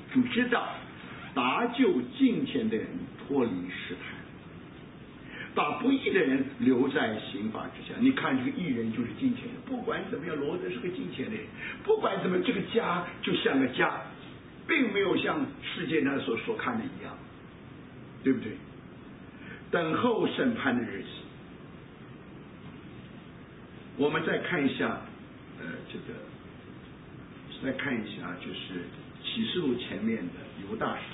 主知道搭救敬虔的人脱离试探，把不义的人留在刑罚之下。你看这个义人就是敬虔人，不管怎么样，罗德是个敬虔的人，不管怎么，这个家就像个家，并没有像世界上所看的一样，对不对？等候审判的日子。我们再看一下，再看一下，就是启示录前面的犹大书。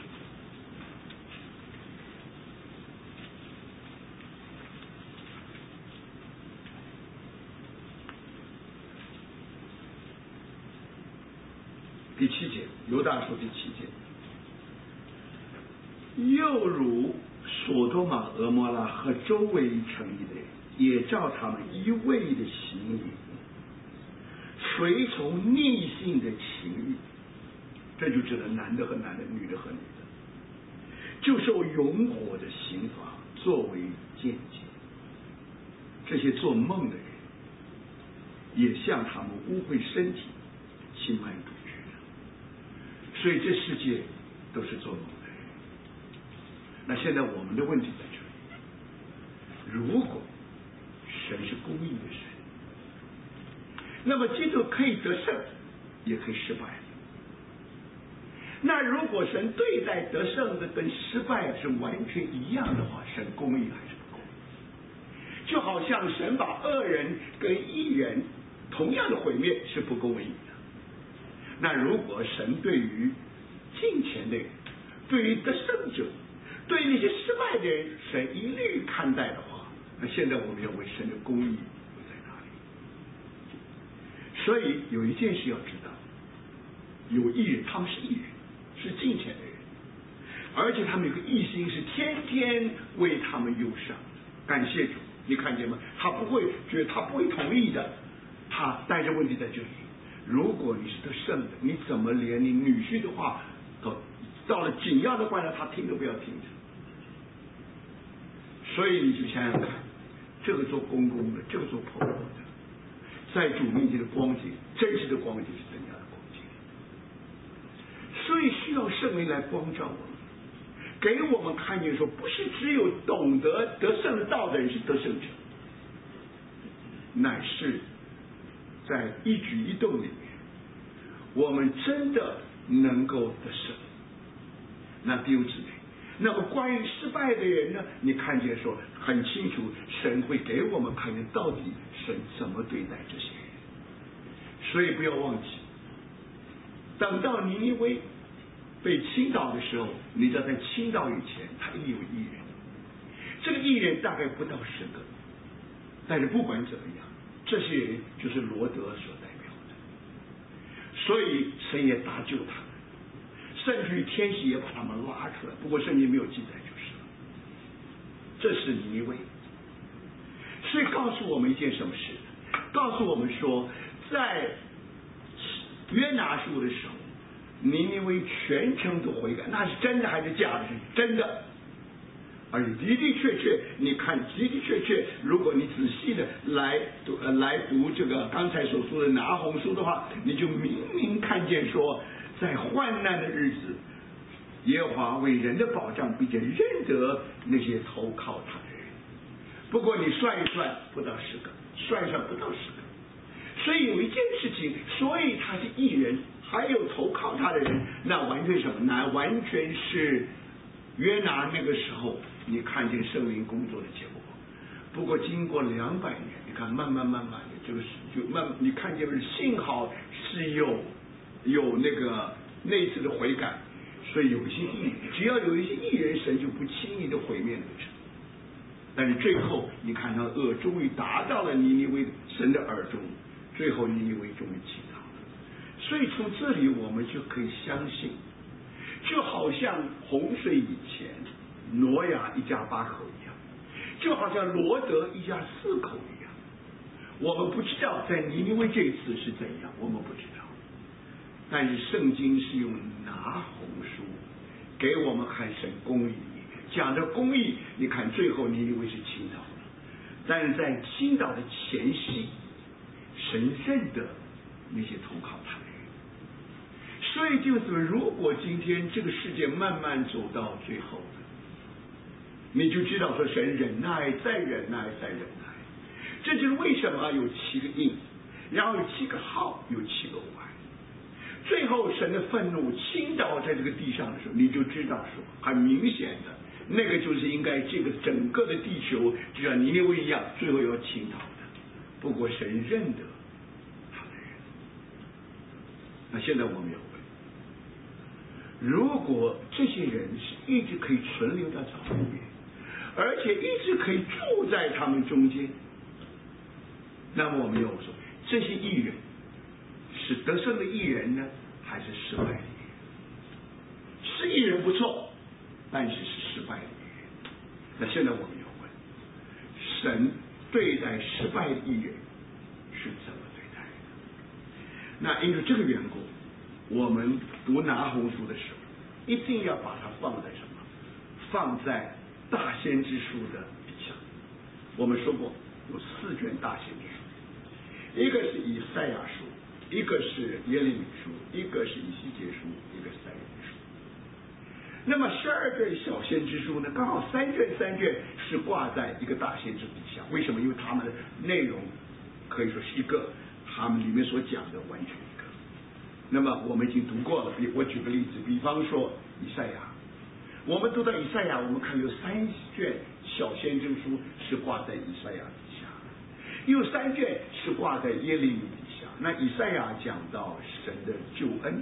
第7节，犹大书第7节，又如所多玛、蛾摩拉和周围城邑的人，也照他们一味的行为，随从逆性的情欲，这就指的男的和男的，女的和女的，就受永火的刑罚作为见解。这些做梦的人，也像他们污秽身体、轻慢主角。所以这世界都是做梦的人。那现在我们的问题在这里，如果神是公义的神，那么基督可以得胜，也可以失败。那如果神对待得胜的跟失败是完全一样的话，神公义还是不公义？就好像神把恶人跟义人同样的毁灭是不公义的。那如果神对于敬虔的人，对于得胜者，对于那些失败的人，神一律看待的话，那现在我们要问神的公义会在哪里？所以有一件事要知道，有义人，他们是义人，是敬虔的人，而且他们有个义心，是天天为他们忧伤。感谢主，你看见吗？他不会觉得他不会同意的，他带着问题在这里。如果你是得胜的，你怎么连你女婿的话到了紧要的关头，他听都不要听着？所以你就想想看，这个做公公的，这个做婆婆的，在主面前的光景，真实的光景是怎样的光景？所以需要圣灵来光照我们，给我们看见说，不是只有懂得得胜的道的人是得胜者，乃是在一举一动里面，我们真的能够得胜。那弟兄姊妹，那么关于失败的人呢？你看见说很清楚，神会给我们看见到底神怎么对待这些人。所以不要忘记，等到尼尼微被倾倒的时候，你知道在倾倒以前，他也有义人，这个义人大概不到10个，但是不管怎么样，这些人就是罗德所代表的，所以神也搭救他们，甚至于天使也把他们拉出来，不过圣经没有记载就是了。这是尼尼微，所以告诉我们一件什么事？告诉我们说，在约拿书的时候，尼尼微全城都悔改，那是真的还是假的？是真的。而的的确确，你看的的确确，如果你仔细的来读这个刚才所说的拿红书的话，你就明明看见说，在患难的日子，耶和华为人的保障，并且认得那些投靠他的人。不过你算一算，不到10个，算一算不到10个。所以有一件事情，所以他是义人，还有投靠他的人，那完全什么？那完全是约拿那个时候你看见圣灵工作的结果。不过经过200年，你看慢慢的这个就你看见幸好是有那一次的悔改，所以有一些义人，只要有一些义人，神就不轻易的毁灭那个城。但是最后你看到恶终于达到了尼尼微神的耳中，最后尼尼微终于倾倒了。所以从这里我们就可以相信，就好像洪水以前挪亚一家8口一样，就好像罗德一家4口一样。我们不知道在尼尼微这一次是怎样，我们不知道。但是圣经是用拿红书给我们看神公义，讲的公义，你看最后尼尼微是倾倒了，但是在倾倒的前夕，神认得那些投靠他的人， 所以就是如果今天这个世界慢慢走到最后了，你就知道说神忍耐再忍耐再忍耐，这就是为什么有7个印，然后有7个号，有7个碗，最后神的愤怒倾倒在这个地上的时候，你就知道说很明显的那个就是应该这个整个的地球就像尼尼微一样，最后要倾倒的。不过神认得他的人。那现在我们要问，如果这些人是一直可以存留到早年，而且一直可以住在他们中间，那么我们要说，这些义人是得胜的义人呢，还是失败的义人？是义人不错，但是是失败的义人。那现在我们要问，神对待失败的义人是怎么对待的？那因为这个缘故，我们读拿红书的时候，一定要把它放在什么？放在大先知书的底下。我们说过有4卷大先知书，一个是以赛亚书，一个是耶利米书，一个是以西结书，一个是撒母耳书。那么12卷小先知书呢，刚好3卷是挂在一个大先知底下。为什么？因为他们的内容可以说是一个，他们里面所讲的完全一个。那么我们已经读过了，我举个例子，比方说以赛亚，我们读到以赛亚，我们看有3卷小先知书是挂在以赛亚底下，有3卷是挂在耶利米底下。那以赛亚讲到神的救恩，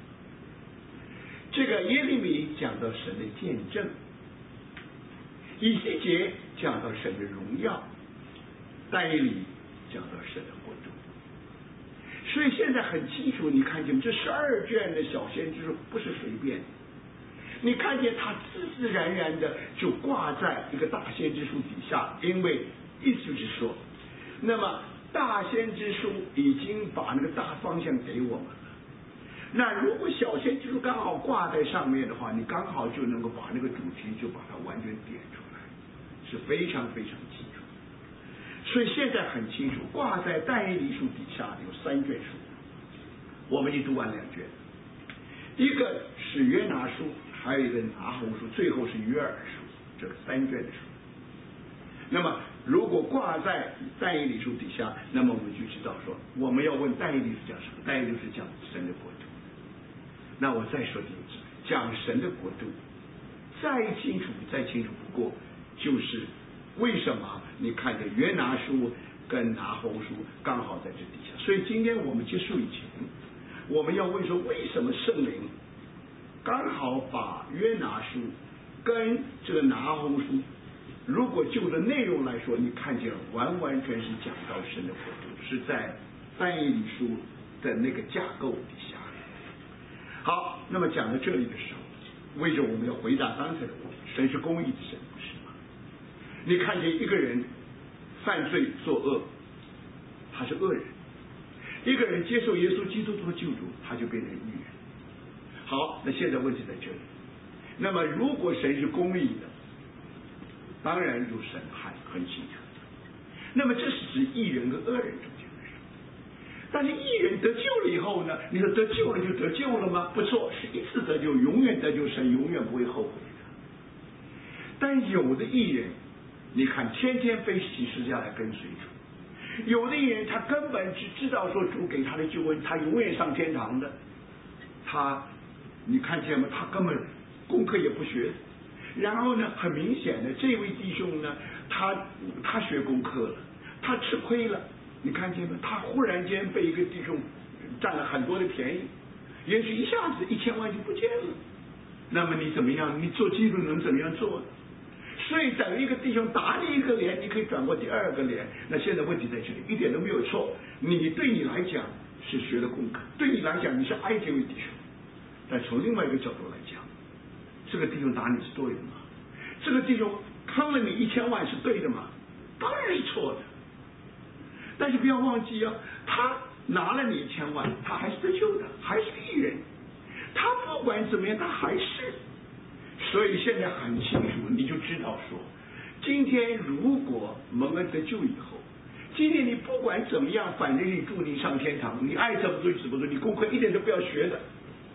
这个耶利米讲到神的见证，以西结讲到神的荣耀，但以理讲到神的国度。所以现在很清楚，你看见这12卷的小先知书不是随便，你看见它自自然然的就挂在一个大先知书底下，因为意思就是说，那么大先知书已经把那个大方向给我们了。那如果小先知书刚好挂在上面的话，你刚好就能够把那个主题就把它完全点出来，是非常非常清楚。所以现在很清楚，挂在但以理书底下有3卷书，我们已经读完2卷，一个是约拿书，还有一个拿红书，最后是约珥书，这个3卷的书。那么如果挂在但以理书底下，那么我们就知道说，我们要问但以理是讲什么？但以理是讲神的国度。那我再说第一次，讲神的国度，再清楚不过，就是为什么你看见约拿书跟拿红书刚好在这底下。所以今天我们结束以前，我们要问说，为什么圣灵刚好把约拿书跟这个拿红书，如果就着内容来说，你看见完完全是讲到神的国度，是在但以理书的那个架构底下。好，那么讲到这里的时候，为什么我们要回答刚才的问题？神是公义的神，不是吗？你看见一个人犯罪作恶，他是恶人；一个人接受耶稣基督做救主，他就变成义人。好，那现在问题在这里。那么如果神是公义的，当然有审判，很清楚。那么这是指义人跟恶人中间的事。但是义人得救了以后呢？你说得救了就得救了吗？不错，是一次得救，永远得救，神永远不会后悔的。但有的义人，你看天天背起十字架来跟随主；有的义人他根本只知道说主给他的救恩，他永远上天堂的。你看见吗？他根本功课也不学。然后呢，很明显的，这位弟兄呢，他学功课了，他吃亏了。你看见吗？他忽然间被一个弟兄占了很多的便宜，也许一下子1000万就不见了。那么你怎么样？你做基督能怎么样做？所以等一个弟兄打你一个脸，你可以转过第二个脸。那现在问题在这里，一点都没有错。对你来讲是学的功课，对你来讲你是爱这位弟兄。但从另外一个角度来讲，这个弟兄打你是对的吗？这个弟兄坑了你1000万是对的吗？当然是错的。但是不要忘记他拿了你1000万，他还是得救的，还是义人。他不管怎么样，他还是。所以现在很清楚，你就知道说，今天如果蒙恩得救以后，今天你不管怎么样，反正你注定上天堂，你爱怎么做就怎么做，你功课一点都不要学的。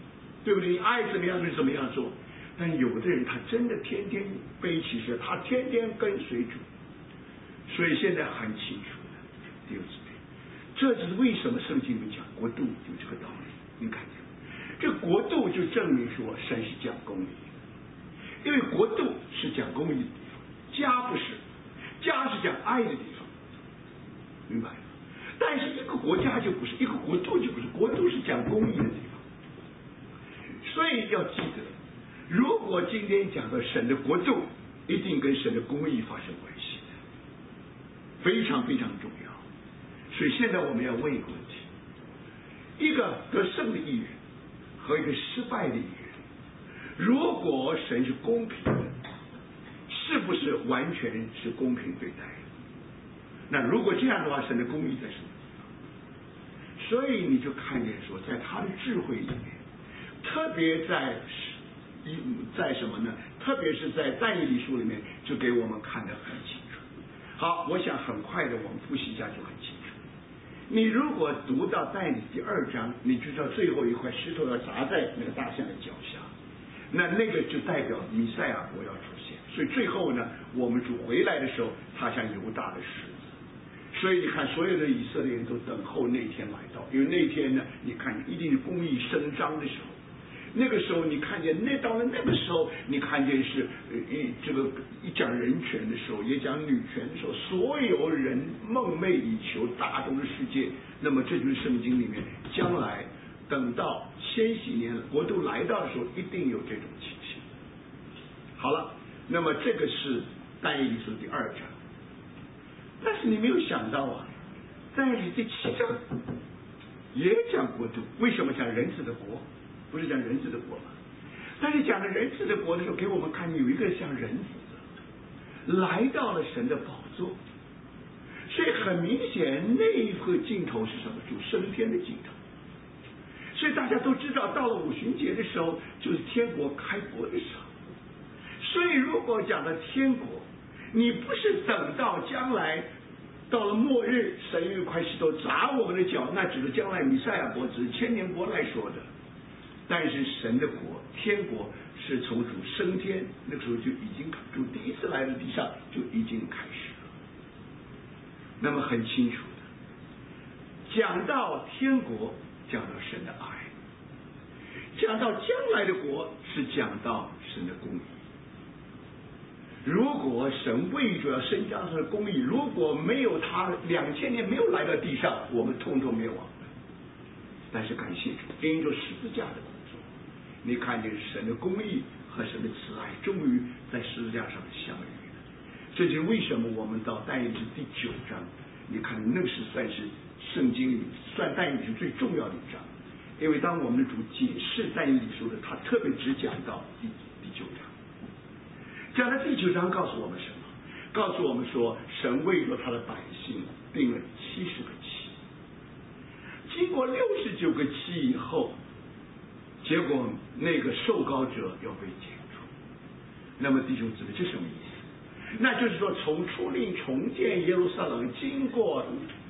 对不对？你爱怎么样就怎么样做。但有的人他真的天天背起事，他天天跟随主，所以现在很清楚的，弟兄姊妹，这就是为什么圣经里讲国度有这个道理。你看见这国度就证明说神是讲公义，因为国度是讲公义的地方，家不是，家是讲爱的地方，明白吗？但是一个国家就不是，一个国度就不是，国度是讲公义的地方。所以要记得，如果今天讲到神的国度，一定跟神的公义发生关系的，非常非常重要。所以现在我们要问一个问题：一个得胜的义人和一个失败的义人，如果神是公平的，是不是完全是公平对待？那如果这样的话，神的公义在什么地方？所以你就看见说，在他的智慧里面，特别在什么呢？特别是在但以理书里面，就给我们看得很清楚。好，我想很快的我们复习一下就很清楚。你如果读到但以理第2章，你就知道最后一块石头要砸在那个大象的脚下，那个就代表弥赛亚国要出现。所以最后呢，我们主回来的时候，他像犹大的狮子。所以你看，所有的以色列人都等候那天来到，因为那天呢，你看一定是公义伸张的时候。那个时候你看见，到了那个时候，你看见是这个一讲人权的时候，也讲女权的时候，所有人梦寐以求大同的世界。那么这就是圣经里面将来等到千禧年国度来到的时候，一定有这种情形。好了，那么这个是但以理书第2章。但是你没有想到啊，但以理第7章也讲国度，为什么讲人子的国？不是讲人子的国吗？但是讲了人子的国的时候，给我们看有一个像人子的来到了神的宝座，所以很明显那一个镜头是什么？主升天的镜头。所以大家都知道，到了五旬节的时候，就是天国开国的时候。所以如果讲到天国，你不是等到将来到了末日，神用一块石头砸我们的脚，那只是将来弥赛亚国，只是千年国来说的。但是神的国，天国是从主升天那个时候就已经，主第一次来到地上就已经开始了。那么很清楚的，讲到天国，讲到神的爱；讲到将来的国，是讲到神的公义。如果神为着要伸张他的公义，如果没有他2000年没有来到地上，我们通通灭亡的。但是感谢主，因着十字架的工作，你看见神的公义和神的慈爱终于在十字架上相遇了。这就是为什么我们到但以理第9章，你看那是算是圣经里算但以理最重要的一章，因为当我们的主解释但以理书的，他特别只讲到第9章。讲到第9章告诉我们什么？告诉我们说，神为了他的百姓定了70个期，经过69个期以后，结果那个受膏者要被剪除。那么弟兄姊妹，这什么意思？那就是说，从出令重建耶路撒冷经过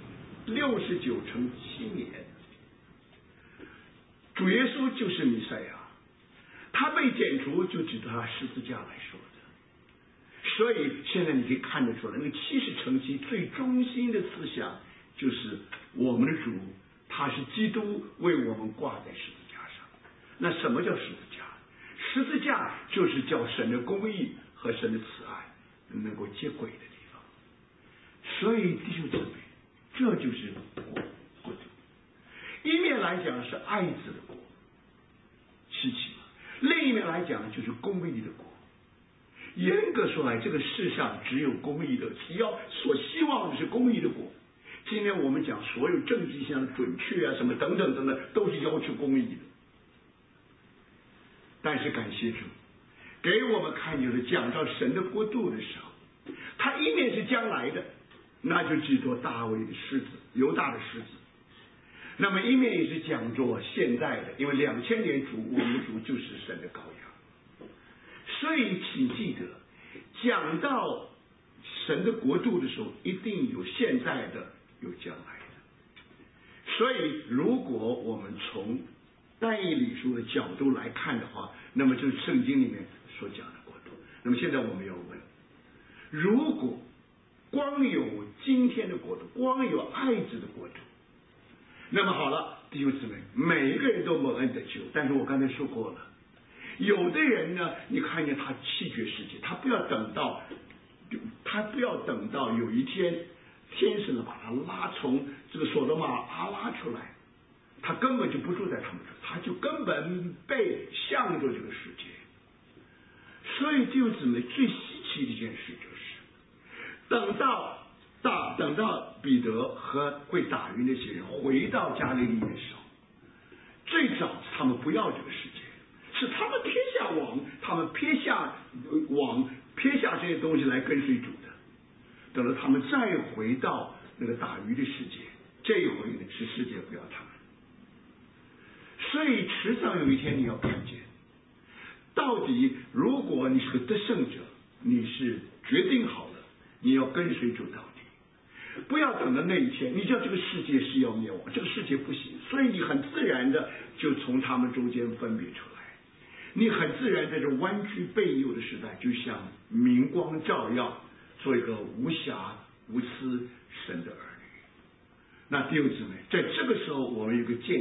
69乘7年，主耶稣就是弥赛亚，他被剪除就指着他十字架来说的。所以现在你可以看得出来，那个70乘7最中心的思想就是我们的主，他是基督为我们挂在十字架上。那什么叫十字架？十字架就是叫神的公义和神的慈爱能够接轨的地方。所以弟兄姊妹，这就是国度。一面来讲是爱子的国，稀奇嘛；另一面来讲就是公义的国。严格说来，这个世上只有公义的，只要所希望的是公义的国。今天我们讲所有政治上的准确啊，什么等等等等，都是要求公义的。但是感谢主，给我们看就是讲到神的国度的时候，他一面是将来的，那就指着大卫的狮子，犹大的狮子；那么一面也是讲着现在的，因为2000年主，我们的主就是神的羔羊。所以请记得，讲到神的国度的时候，一定有现在的，有将来的。所以如果我们从但以理书的角度来看的话，那么就是圣经里面所讲的国度。那么现在我们要问，如果光有今天的国度，光有爱子的国度，那么好了，弟兄姊妹，每一个人都蒙恩得救。但是我刚才说过了，有的人呢，你看见他弃绝世界，他不要等到有一天天使呢把他从这个所罗玛拉出来，他根本就不住在他们这，他就根本被向着这个世界。所以弟兄姊妹，最稀奇的一件事就是，等到彼得和会打鱼那些人回到加利利的时候，最早他们不要这个世界，是他们撇下网，撇下这些东西来跟随主的。等到他们再回到那个打鱼的世界，这一回呢是世界不要他们。所以迟早有一天你要看见，到底如果你是个得胜者，你是决定好了你要跟随主到底，不要等到那一天，你知道这个世界是要灭亡，这个世界不行，所以你很自然的就从他们中间分别出来，你很自然在这弯曲背右的时代，就像明光照耀，做一个无瑕无私神的儿女。那弟兄姊妹，在这个时候我们有个见